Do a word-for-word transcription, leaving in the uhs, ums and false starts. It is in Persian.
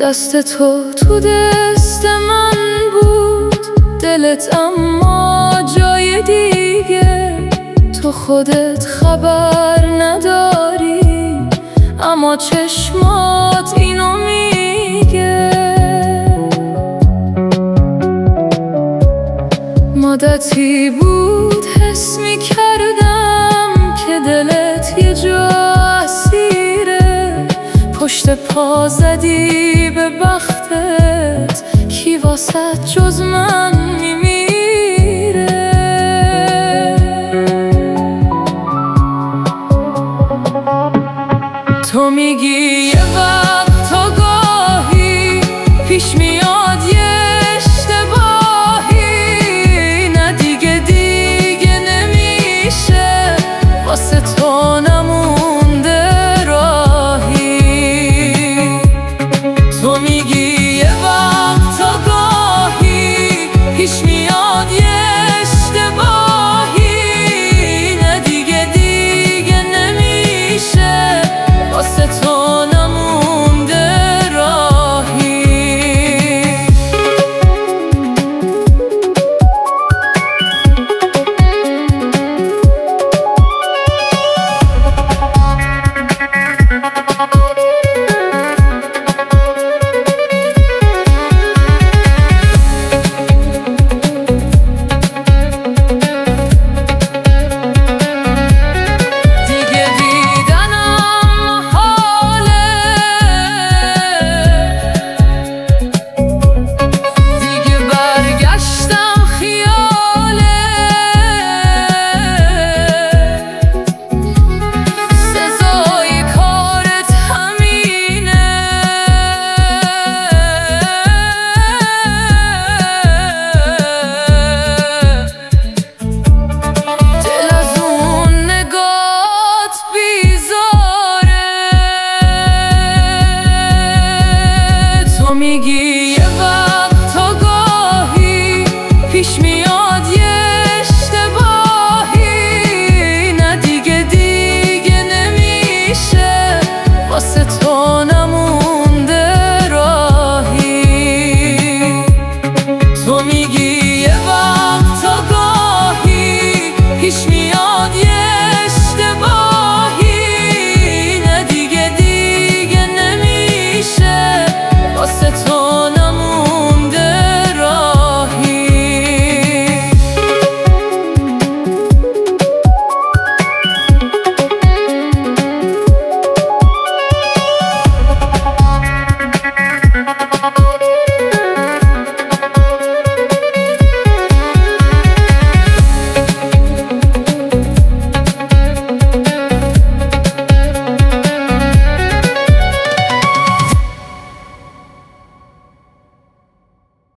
دست تو تو دست من بود، دلت اما جای دیگه. تو خودت خبر نداری اما چشمات اینو میگه. مدتی بود حس میکردم که دلت یه جا اسیره. پشت پا زدی به بختت، کی واسه جز من میمیره. تو میگی یه وقت آگاهی پیش میاد یه اشتباهی، نه دیگه دیگه نمیشه واسه تو نمونده راهی. تو میگی یه وقت آگاهی پیش میاد یه اشتباهی، نه دیگه دیگه نمیشه واسه تو نمونده راهی. میگی